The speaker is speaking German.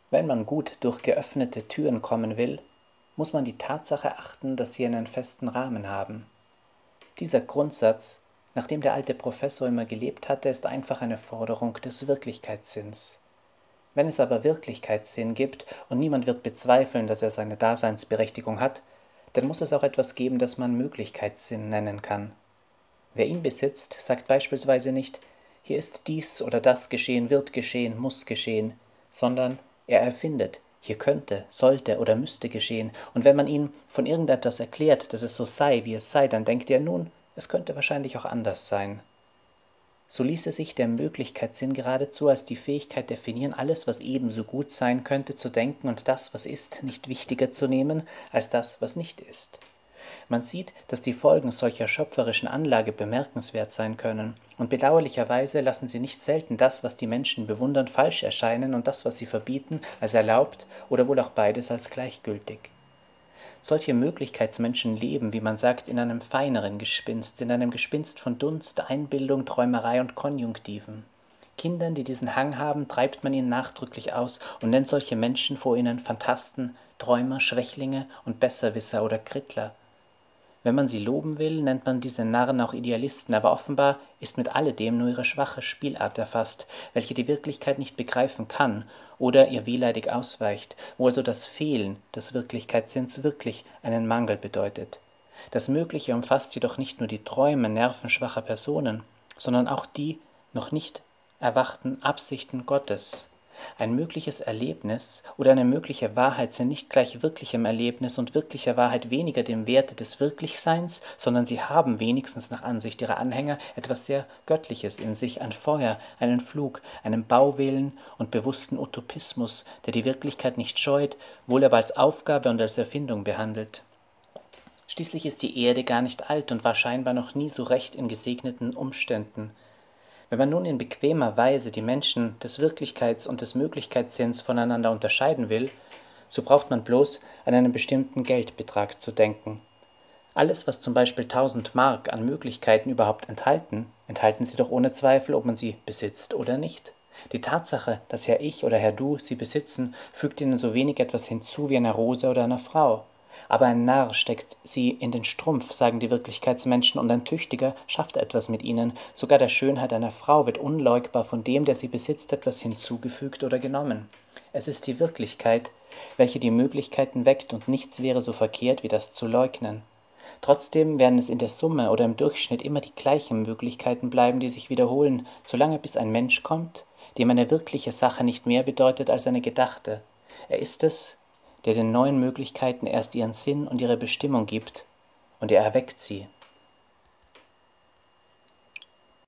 Wenn man gut durch geöffnete Türen kommen will, muss man die Tatsache achten, dass sie einen festen Rahmen haben. Dieser Grundsatz, nach dem der alte Professor immer gelebt hatte, ist einfach eine Forderung des Wirklichkeitssinns. Wenn es aber Wirklichkeitssinn gibt und niemand wird bezweifeln, dass er seine Daseinsberechtigung hat, dann muss es auch etwas geben, das man Möglichkeitssinn nennen kann. Wer ihn besitzt, sagt beispielsweise nicht, hier ist dies oder das geschehen, wird geschehen, muss geschehen, sondern er erfindet, hier könnte, sollte oder müsste geschehen, und wenn man ihm von irgendetwas erklärt, dass es so sei, wie es sei, dann denkt er nun, es könnte wahrscheinlich auch anders sein. So ließe sich der Möglichkeitssinn geradezu als die Fähigkeit definieren, alles, was ebenso gut sein könnte, zu denken und das, was ist, nicht wichtiger zu nehmen als das, was nicht ist. Man sieht, dass die Folgen solcher schöpferischen Anlage bemerkenswert sein können, und bedauerlicherweise lassen sie nicht selten das, was die Menschen bewundern, falsch erscheinen und das, was sie verbieten, als erlaubt oder wohl auch beides als gleichgültig. Solche Möglichkeitsmenschen leben, wie man sagt, in einem feineren Gespinst, in einem Gespinst von Dunst, Einbildung, Träumerei und Konjunktiven. Kindern, die diesen Hang haben, treibt man ihn nachdrücklich aus und nennt solche Menschen vor ihnen Phantasten, Träumer, Schwächlinge und Besserwisser oder Krittler. Wenn man sie loben will, nennt man diese Narren auch Idealisten, aber offenbar ist mit alledem nur ihre schwache Spielart erfasst, welche die Wirklichkeit nicht begreifen kann oder ihr wehleidig ausweicht, wo also das Fehlen des Wirklichkeitssinns wirklich einen Mangel bedeutet. Das Mögliche umfasst jedoch nicht nur die Träume nervenschwacher Personen, sondern auch die noch nicht erwachten Absichten Gottes. Ein mögliches Erlebnis oder eine mögliche Wahrheit sind nicht gleich wirklichem Erlebnis und wirklicher Wahrheit weniger dem Werte des Wirklichseins, sondern sie haben wenigstens nach Ansicht ihrer Anhänger etwas sehr Göttliches in sich, ein Feuer, einen Flug, einen Bauwillen und bewussten Utopismus, der die Wirklichkeit nicht scheut, wohl aber als Aufgabe und als Erfindung behandelt. Schließlich ist die Erde gar nicht alt und war scheinbar noch nie so recht in gesegneten Umständen. Wenn man nun in bequemer Weise die Menschen des Wirklichkeits- und des Möglichkeitssinns voneinander unterscheiden will, so braucht man bloß an einen bestimmten Geldbetrag zu denken. Alles, was zum Beispiel 1000 Mark an Möglichkeiten überhaupt enthalten sie doch ohne Zweifel, ob man sie besitzt oder nicht. Die Tatsache, dass Herr Ich oder Herr Du sie besitzen, fügt ihnen so wenig etwas hinzu wie einer Rose oder einer Frau. Aber ein Narr steckt sie in den Strumpf, sagen die Wirklichkeitsmenschen, und ein Tüchtiger schafft etwas mit ihnen. Sogar der Schönheit einer Frau wird unleugbar von dem, der sie besitzt, etwas hinzugefügt oder genommen. Es ist die Wirklichkeit, welche die Möglichkeiten weckt, und nichts wäre so verkehrt, wie das zu leugnen. Trotzdem werden es in der Summe oder im Durchschnitt immer die gleichen Möglichkeiten bleiben, die sich wiederholen, solange bis ein Mensch kommt, dem eine wirkliche Sache nicht mehr bedeutet als eine gedachte. Er ist es, der den neuen Möglichkeiten erst ihren Sinn und ihre Bestimmung gibt, und er erweckt sie.